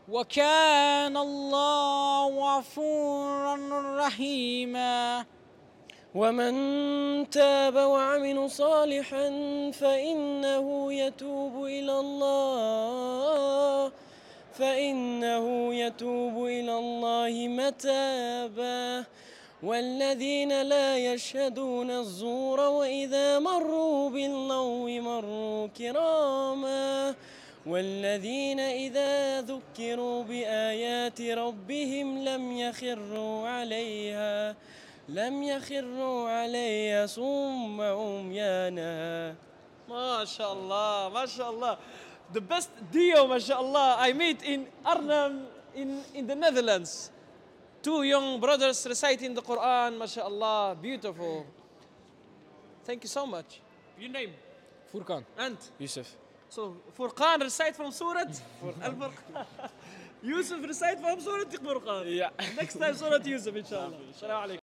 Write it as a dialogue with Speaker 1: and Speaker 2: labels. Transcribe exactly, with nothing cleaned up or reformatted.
Speaker 1: وكان الله غفورا رحيما.
Speaker 2: ومن تاب وعمل صالحا فإنه يتوب إلى الله فإنه يتوب إلى الله متابا. والذين لا يشهدون الزور وإذا مروا باللغو مروا كراما. والذين إذا ذكروا بآيات ربهم لم يخروا عليها لم يخروا عليها صما عميانا.
Speaker 3: ما شاء الله ما شاء الله. The best duo ما شاء الله I meet in Arnhem in in the Netherlands. Two young brothers reciting the Quran. ما شاء الله, beautiful. Thank you so much. Your name?
Speaker 1: Furkan.
Speaker 3: And
Speaker 1: Yusuf.
Speaker 3: so Furqan recite from Surah Al-Furqan. Yusuf recite from Surah Al-Furqan.
Speaker 1: Yeah.
Speaker 3: Next time Surah Yusuf inshallah. Assalamu alaikum.